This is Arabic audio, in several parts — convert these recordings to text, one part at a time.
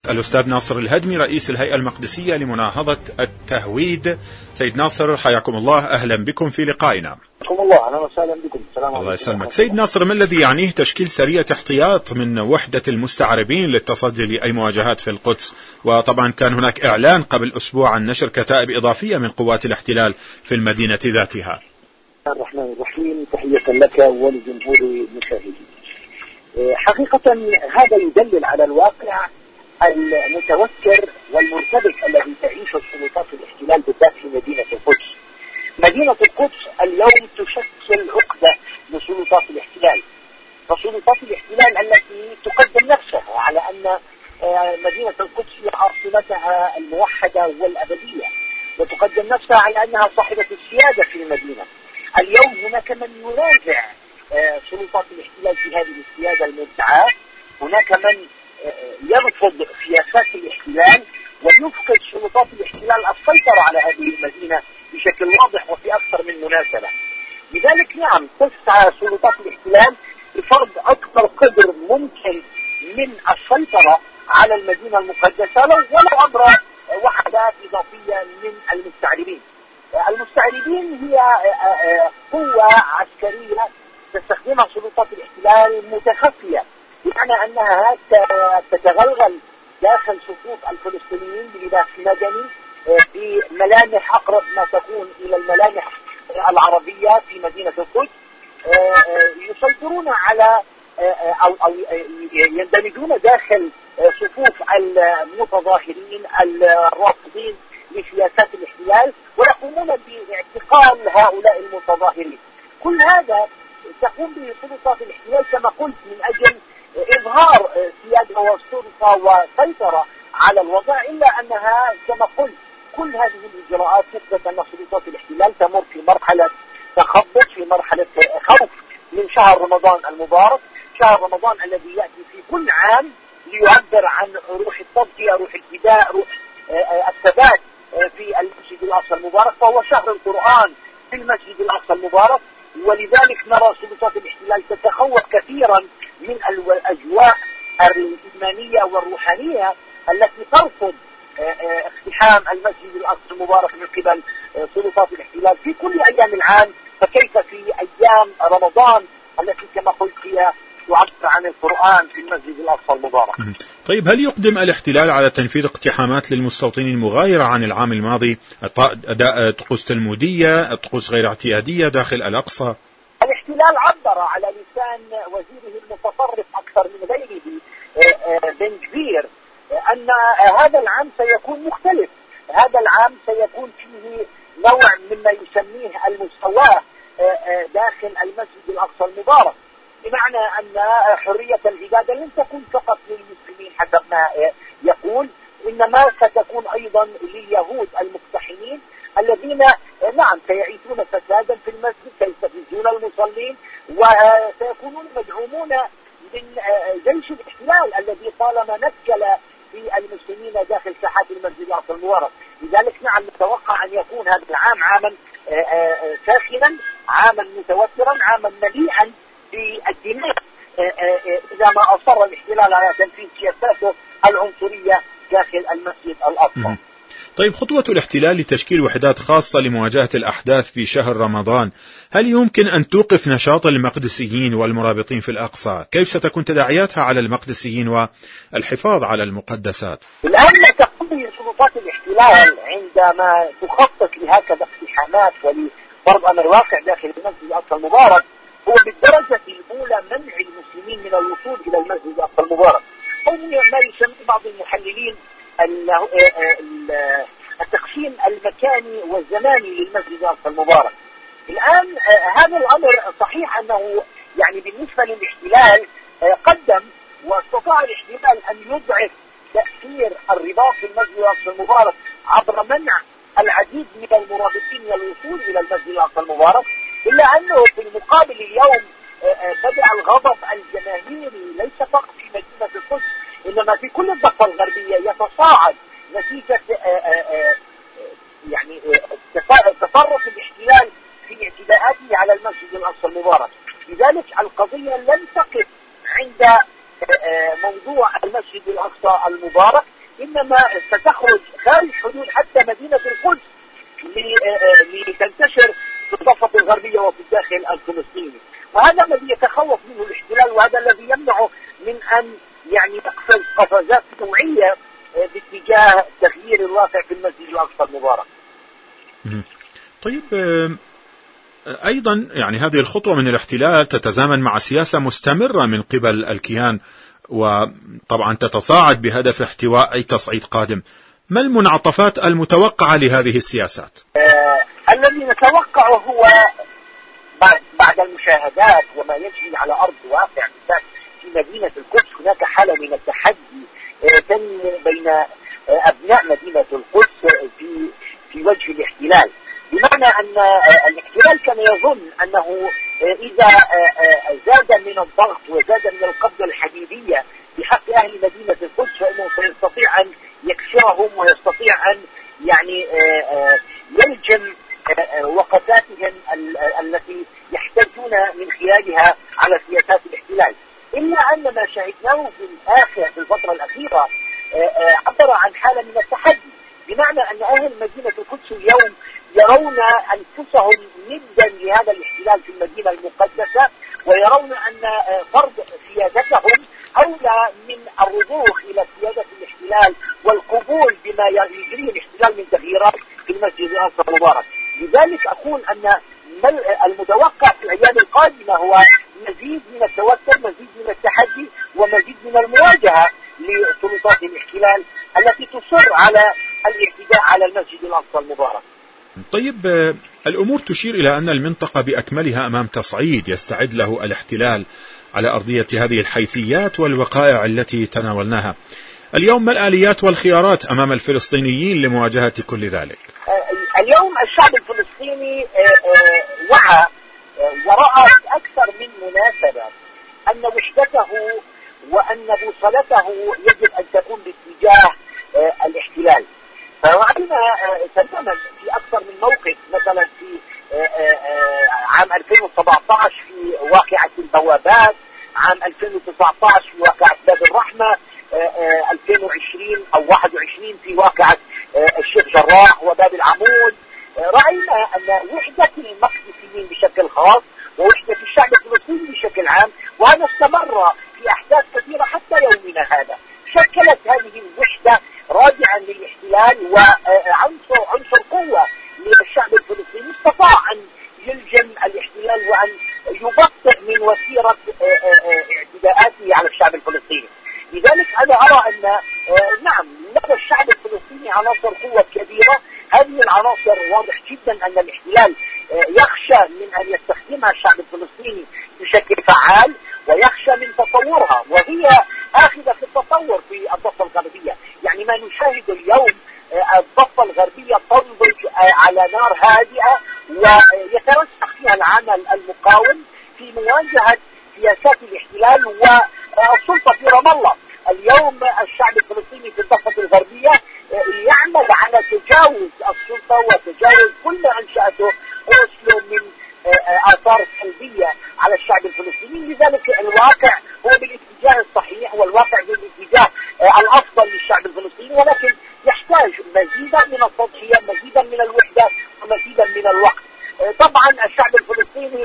الأستاذ ناصر الهدمي رئيس الهيئة المقدسية لمناهضة التهويد. سيد ناصر حياكم الله، أهلا بكم في لقائنا. حياكم الله، أهلا وسهلا بكم. السلام عليكم. الله يسلمك. سيد ناصر، ما الذي يعنيه تشكيل سرية احتياط من وحدة المستعربين للتصدي لأي مواجهات في القدس؟ وطبعا كان هناك إعلان قبل أسبوع عن نشر كتائب إضافية من قوات الاحتلال في المدينة ذاتها. الرحمن الرحيم، تحية لك ولجمهور المشاهدين. حقيقة هذا يدلل على الواقع المتوتر والمرتبك الذي تعيشه سلطات الاحتلال بالذات في مدينة القدس. مدينة القدس اليوم تشكل عقدة لسلطات الاحتلال، فسلطات الاحتلال التي تقدم نفسها على أن مدينة القدس هي عاصمتها الموحدة والأبدية، وتقدم نفسها على أنها صاحبة السيادة في المدينة. اليوم هناك من ينازع سلطات الاحتلال في هذه السيادة المدعاة، هناك من يرفض سياسات الاحتلال ويفقد سلطات الاحتلال السيطرة على هذه المدينة بشكل واضح وفي أكثر من مناسبة. لذلك نعم تسعى سلطات الاحتلال لفرض أكبر قدر ممكن من السيطرة على المدينة المقدسة ولو عبر وحدات إضافية من المستعربين. المستعربين هي قوة عسكرية تستخدمها سلطات الاحتلال متخفية، بمعنى أنها تتغلغل داخل صفوف الفلسطينيين بلباس مدني بملامح أقرب ما تكون إلى الملامح العربية في مدينة القدس. يسيطرون على أو يندمجون داخل صفوف المتظاهرين الرافضين لسياسات الاحتلال ويقومون باعتقال هؤلاء المتظاهرين. كل هذا تقوم به سلطات الاحتلال كما قلت من أجل إظهار سيادة وسلطة وسيطرة على الوضع، إلا أنها كما قلت كل هذه الإجراءات تثبت أن سلطات الاحتلال تمر في مرحلة تخبط، في مرحلة خوف من شهر رمضان المبارك، شهر رمضان الذي يأتي في كل عام ليعبر عن روح التضحية، روح الفداء، روح الثبات في المسجد الأقصى المبارك، فهو شهر القرآن في المسجد الأقصى المبارك. ولذلك نرى سلطات الاحتلال تتخوف كثيرا من الأجواء الإيمانية والروحانية التي ترفض اقتحام المسجد الأقصى المبارك من قبل سلطات الاحتلال في كل أيام العام، فكيف في أيام رمضان التي كما قلت هي تعبر عن القرآن في المسجد الأقصى المبارك. طيب، هل يقدم الاحتلال على تنفيذ اقتحامات للمستوطنين مغايرة عن العام الماضي، أداء طقوس تلمودية، طقوس غير اعتيادية داخل الأقصى؟ الاحتلال عبر على لسان وزيره المتطرف أكثر من غيره بن كبير أن هذا العام سيكون مختلف، هذا العام سيكون فيه نوع مما يسميه المساواة داخل المسجد الأقصى المبارك، بمعنى أن حرية العبادة لن تكون فقط للمسلمين حسب ما يقول، إنما ستكون أيضا لليهود المقتحمين الذين نعم سيعيشون فسادا في المسجد، سيستفزون المصلين وسيكونون مدعومون من جيش الاحتلال الذي طالما نكل في المسلمين داخل ساحات المسجد الأقصى المبارك. لذلك نعم نتوقع أن يكون هذا العام عاما ساخنا، عاما متوترا، عاما مليئا بالدماء إذا ما أصر الاحتلال على تنفيذ سياساته العنصرية داخل المسجد الأقصى. طيب، خطوة الاحتلال لتشكيل وحدات خاصة لمواجهة الأحداث في شهر رمضان، هل يمكن أن توقف نشاط المقدسيين والمرابطين في الأقصى؟ كيف ستكون تداعياتها على المقدسيين والحفاظ على المقدسات؟ الآن ما تقوم به سلطات الاحتلال عندما تخطط لهكذا اقتحامات ولفرض أمر واقع داخل المسجد الأقصى المبارك هو بالدرجة الأولى منع المسلمين من الوصول إلى المسجد الأقصى المبارك، أو ما يسميه بعض المحللين التقسيم المكاني والزماني للمسجد الأقصى المبارك. الآن هذا الأمر صحيح أنه يعني بالنسبة للاحتلال قدم واستطاع الاحتلال أن يضعف تأثير الرباط في المسجد الأقصى المبارك عبر منع العديد من المرابطين من الوصول إلى المسجد الأقصى المبارك، إلا أنه في المقابل اليوم بدأ الغضب الجماهيري ليس فقط في مدينة القدس إنما في كل الضفة الغربية يتصاعد نتيجة يعني تطرف الاحتلال في اعتداءاته على المسجد الأقصى المبارك. لذلك القضية لن تقف عند موضوع المسجد الأقصى المبارك، إنما ستخرج خارج حدود حتى مدينة القدس لتنتشر في الضفة الغربية وفي الداخل الفلسطيني. وهذا الذي يتخوف منه الاحتلال، وهذا الذي يمنعه من أن يعني يقفز قفزات نوعية باتجاه تغيير الواقع في المسجد الأقصى المبارك. طيب، أيضا يعني هذه الخطوة من الاحتلال تتزامن مع سياسة مستمرة من قبل الكيان، وطبعا تتصاعد بهدف احتواء أي تصعيد قادم. ما المنعطفات المتوقعة لهذه السياسات؟ الذي نتوقعه هو بعد المشاهدات وما يجري على أرض واقع في مدينة القدس، هناك حالة من التحدي تنمو بين أبناء مدينة القدس في وجه الاحتلال، بمعنى أن الاحتلال كان يظن أنه إذا زاد من الضغط وزاد من القبضة الحديدية بحق أهل مدينة القدس فإنه سيستطيع أن يكسرهم ويستطيع أن يعني يلجم وقفاتهم التي يحتاجون من خلالها على سياسات الاحتلال. إلا أن ما شاهدناه في الفترة الأخيرة عبر عن حالة من التحدي، بمعنى أن أهل مدينة القدس اليوم يرون أنفسهم ندا لهذا الاحتلال في المدينة المقدسة، ويرون أن فرض سيادتهم أولى من الرضوخ إلى سيادة الاحتلال والقبول بما يجريه الاحتلال من تغييرات في المسجد الأقصى المبارك. لذلك أقول أن المتوقع في الأيام القادمة هو مزيد من التوتر، مزيد من التحدي، ومزيد من المواجهة لسلطات الاحتلال التي تصر على الاعتداء على المسجد الأقصى المبارك. طيب، الأمور تشير إلى أن المنطقة بأكملها أمام تصعيد يستعد له الاحتلال على أرضية هذه الحيثيات والوقائع التي تناولناها اليوم. ما الآليات والخيارات أمام الفلسطينيين لمواجهة كل ذلك؟ اليوم الشعب الفلسطيني وعى ورأى أكثر من مناسبة أن وحدته وأن بوصلته يجب أن تكون باتجاه الاحتلال. فرأينا تماما في أكثر من موقف، مثلا في عام 2017 في واقعة البوابات، عام 2019 في واقعة باب الرحمة، 2020 أو 21 في واقعة الشيخ جراح وباب العمود. رأينا أن وحدة المقدسيين بشكل خاص ووحدة الشعب الفلسطيني بشكل عام، وهذا استمر في أحداث كثيرة حتى يومنا هذا، شكلت هذه الوحدة رادعا للاحتلال وعنصر قوة للشعب الفلسطيني، استطاع أن يلجم الاحتلال وأن يبطئ من وسيرة اعتداءاته على الشعب الفلسطيني. لذلك أنا أرى أن نعم لدى الشعب الفلسطيني عناصر قوة كبيرة. هذه العناصر واضح جدا أن الاحتلال يخشى من أن يستخدمها الشعب الفلسطيني بشكل فعال، ويخشى من تطورها، وهي آخذة في التطور في الضفة الغربية. يعني ما نشاهد اليوم الضفة الغربية تنضج على نار هادئة ويترسخ فيها العمل المقاوم في مواجهة سياسات الاحتلال والسلطة في رام الله. اليوم الشعب الفلسطيني في الضفة الغربية يعمل على تجاوز السلطة وتجاوز كل ما أنشأته أوسلو من آثار سلبية على الشعب الفلسطيني. لذلك الواقع هو بالاتجاه الصحيح والواقع بالاتجاه الأفضل للشعب الفلسطيني، ولكن يحتاج مزيدا من التضحية، مزيدا من الوحدة، ومزيدا من الوقت. طبعا الشعب الفلسطيني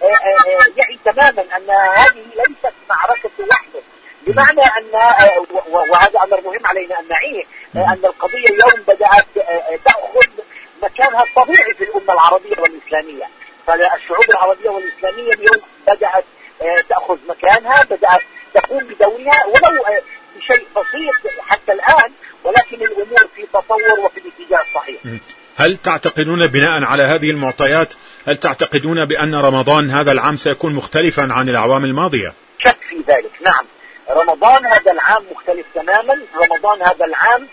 يعي تماما أن هذه ليست معركة وحده، بمعنى أن وهذا أمر مهم علينا أن نعيه، أن القضية اليوم بدأت تأخذ مكانها الطبيعي في الأمة العربية والإسلامية. فالشعوب العربية والإسلامية اليوم بدأت تأخذ مكانها، بدأت تقوم بدورها ولو بشيء بسيط حتى الآن، ولكن الأمور في تطور وفي الاتجاه الصحيح. هل تعتقدون بناء على هذه المعطيات، هل تعتقدون بأن رمضان هذا العام سيكون مختلفا عن الأعوام الماضية؟ شك في ذلك، نعم. رمضان هذا العام مختلف تماما. رمضان هذا العام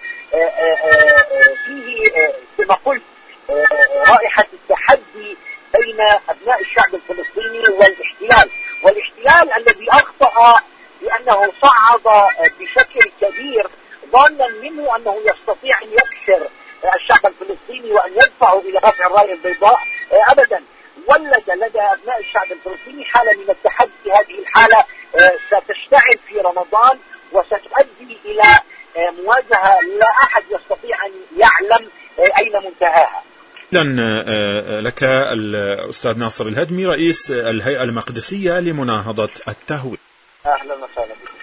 فيه كما قلت رائحة التحدي بين أبناء الشعب الفلسطيني والاحتلال الذي أخطأ لأنه صعد بشكل كبير ظانا منه أنه يستطيع أن يكسر الشعب الفلسطيني وأن يدفعه إلى رفع الراية البيضاء. أبدا، ولد لدى أبناء الشعب الفلسطيني حالة من التحدي. هذه الحالة ستشتعل في رمضان وستؤدي إلى مواجهة لا أحد يستطيع أن يعلم أين منتهاها. إذن لك الأستاذ ناصر الهدمي رئيس الهيئة المقدسية لمناهضة التهويل. أهلا وسهلا بك.